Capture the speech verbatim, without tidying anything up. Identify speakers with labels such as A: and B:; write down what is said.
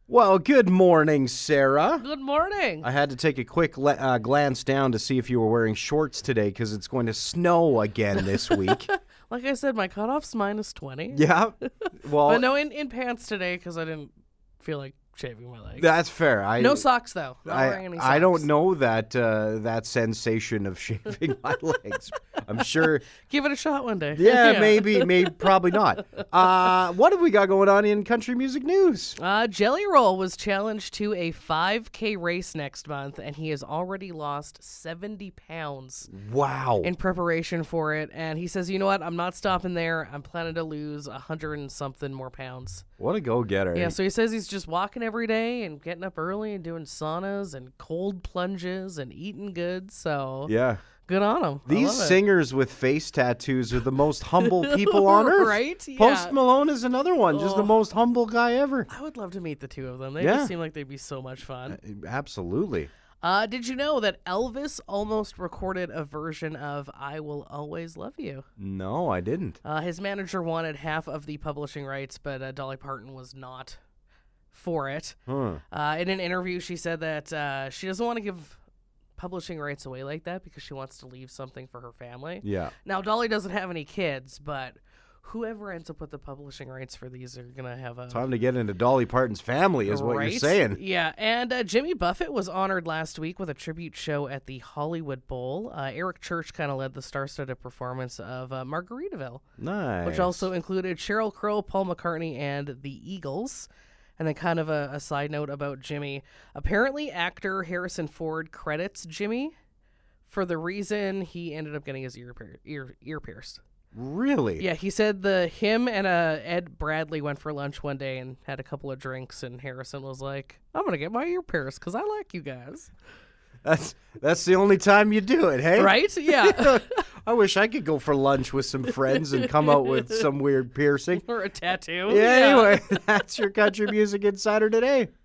A: Well, good morning, Sarah.
B: Good morning.
A: I had to take a quick le- uh, glance down to see if you were wearing shorts today because it's going to snow again this week.
B: Like I said, my cutoff's minus twenty.
A: Yeah. Well,
B: But no, in, in pants today because I didn't feel like shaving my legs.
A: that's fair. I,
B: no socks, though. Not
A: I,
B: wearing any socks.
A: I don't know that uh, that sensation of shaving my legs. I'm sure.
B: Give it a shot one day.
A: Yeah, maybe, maybe, probably not. Uh, what have we got going on in country music news?
B: Uh, Jelly Roll was challenged to a five K race next month, and he has already lost seventy pounds
A: Wow.
B: in preparation for it. And he says, you know what? I'm not stopping there. I'm planning to lose a hundred and something more pounds.
A: What a go-getter.
B: Yeah, so he says he's just walking every day and getting up early and doing saunas and cold plunges and eating good. So
A: Yeah.
B: good on him. I
A: These
B: love it.
A: singers with face tattoos are the most humble people on earth.
B: Right? Yeah.
A: Post Malone is another one, just the
B: Oh.
A: most humble guy ever.
B: I would love to meet the two of them. They
A: Yeah.
B: just seem like they'd be so much fun.
A: Absolutely.
B: Uh, did you know that Elvis almost recorded a version of I Will Always Love You?
A: No, I didn't.
B: Uh, his manager wanted half of the publishing rights, but uh, Dolly Parton was not for it.
A: Huh.
B: Uh, in an interview, she said that uh, she doesn't want to give publishing rights away like that because she wants to leave something for her family.
A: Yeah.
B: Now, Dolly doesn't have any kids, but whoever ends up with the publishing rights for these are going to have a...
A: Time to get into Dolly Parton's family is what
B: Right?
A: you're saying.
B: Yeah, and uh, Jimmy Buffett was honored last week with a tribute show at the Hollywood Bowl. Uh, Eric Church kind of led the star-studded performance of uh, Margaritaville,
A: Nice.
B: which also included Sheryl Crow, Paul McCartney, and the Eagles. And then kind of a, a side note about Jimmy. Apparently, actor Harrison Ford credits Jimmy for the reason he ended up getting his ear pier- ear ear pierced.
A: Really?
B: Yeah, he said the him and uh, Ed Bradley went for lunch one day and had a couple of drinks, and Harrison was like, "I'm gonna get my ear pierced because I like you guys."
A: That's that's the only time you do it, hey?
B: Right? Yeah.
A: I wish I could go for lunch with some friends and come out with some weird piercing.
B: Or a tattoo.
A: Yeah, anyway, that's your Country Music Insider today.